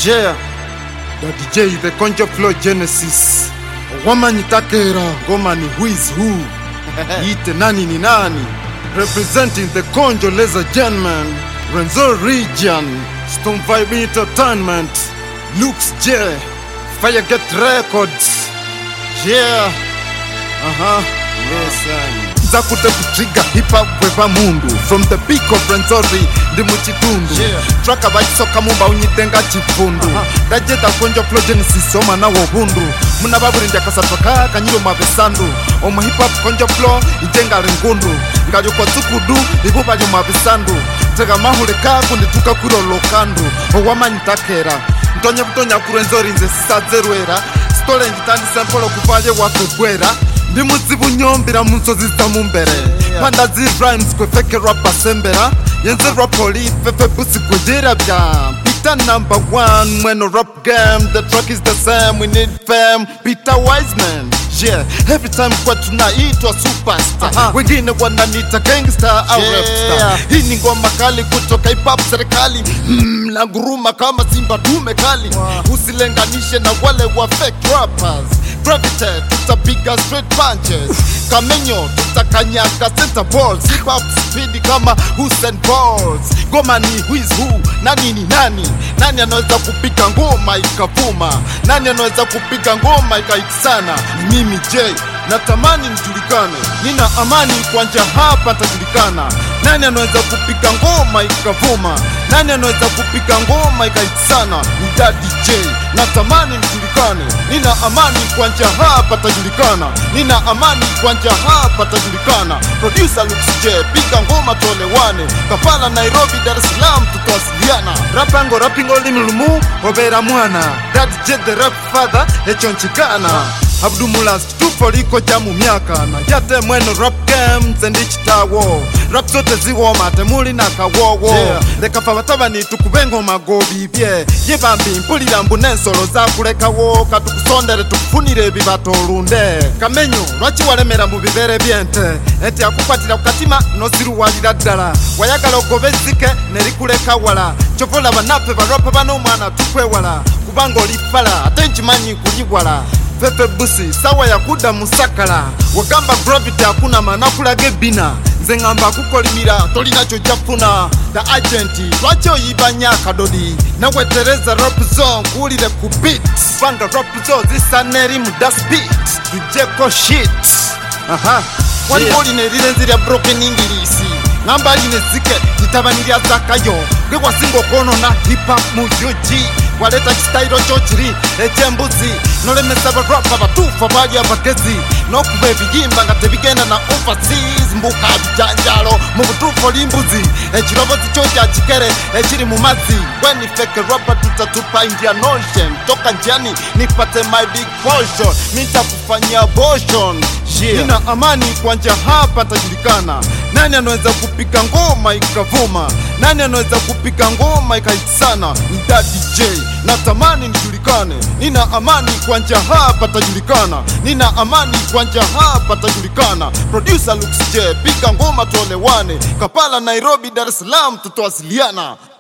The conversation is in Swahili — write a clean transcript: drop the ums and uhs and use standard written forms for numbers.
Yeah, the DJ, the Konjo Flow Genesis. Woman Takera, Goma ni who is who. Ite nani ni nani. Representing the Konjo Laser Gentleman, Renzo Region, Stone Vibe Entertainment, Lux J, Fireget Records. Yeah, listen. Zakute kutriga hip-hop weva mundu. From the peak of Renzori, ndi muchitundu. Traka bachisoka mumba unyitenga chifundu. Dajeta Konjo Flow Genesis oma na wobundu. Muna baburi ndia kasatwaka kanyiro mabesandu. Oma hip-hop Konjo Flow ijenga rengundu. Ngajo kwa tukudu ibuba nyo mabesandu. Tega mahuleka kundi tuka kuro lokandu. Owama nitakera Ntonye butonya kurenzori nze sisazerwera. Stole njitani sempolo kufaje wakugwera. Ndi muzibu nyombira munsozi zitamumbere. Panda zi rhymes kwe feke rap asembera. Yenze rap oli fefe busi kujira bya. Peter number one mweno rap game. The track is the same, we need fame. Peter Wiseman. Yeah, every time kwa tunaitwa superstar. Wengine wananita gangster au rapstar. Hii ni ngoma kali kutoka hip-hop serikali. Na nguruma kama simba dume kali. Usilenganishe na wale wa fake rappers. Gravitate, tutapiga straight punches. Kamenyo, tutakanyaga center balls. Hip-hop speed kama Usain Bolt. Ngoma ni who is who, nani ni nani. Nani anaweza kupiga ngoma ikavuma. Nani anaweza kupiga ngoma ikaitisana. Mimi J, natamani nijulikane. Nina amani kwa njia hapa tajulikana. Nani anaweza kupiga ngoma ikavuma. Nani anaweza kupiga ngoma ikaitisana. Ni Daddy J, natamani nijulikane. Nina amani kwa njia hapa tajulikana. Nina amani kwa njia hapa tajulikana. Producer Lux J, piga ngoma tolewane. Kampala, Nairobi, Dar es Salaam tutawasiliana. Rapango rapingo limulumu obera mwana. Daddy J the rap father echonchikana. Abdumulas tupo liko jamu miaka. Na yate mweno rap games and each tawo. Rap sote ziwo matemuli na kawowo. Leka favataba ni tukubengo magobi bie. Yebambi mpulira mbunensolo za kuleka wo. Katukusondere tukufunire bibatolunde. Kamenyo lwachi walemera mbubibere biente. Eti akupatira kukatima nosiru walira dala. Wayagala ogobezike nerikuleka wala. Chovola banape baropa bano mwana tukwe wala. Kubango lifala atenchimanyi kuliwala. Fefe busi, sawa ya kuda musakala. Wagamba gravity hakuna manakula bina. Nze ngamba kukolimira, tolina chojafuna. The agenti, lwacho yibanya kadodi. Nawe tereza rap zone, kulire kubit. Banga rap zone, zisaneri mudas beat. Tujeko shit. Wani boli nerire nziri ya broken ingilisi. Ngamba line zike, nitabaniri zakayo. Gwa singo kono na hip hop mujoji. Waleta chistairo chochiri, echembuzi. Nole mesaba rapa batufa bali abagezi. Nokube bigimba ngate bigenda na overseas. Mbuka bijanjalo, mubutufo limbuzi. Echirobo tichocha chikere, echiri mumazi. When ni fake rapa tutatupa Indian Ocean. Toka njiani, nipate my big portion. Minta kufanya abortion. Nina amani kwa njia hapa tajulikana. Nani anaweza kupiga ngoma ikavuma. Nani anaweza kupiga ngoma ikaitisana. Ni Daddy J, natamani nijulikane. Nina amani kwa njia hapa tajulikana. Nina amani kwa njia hapa tajulikana. Producer Lux J, piga ngoma tolewane. Kampala, Nairobi, Dar es Salaam tutawasiliana.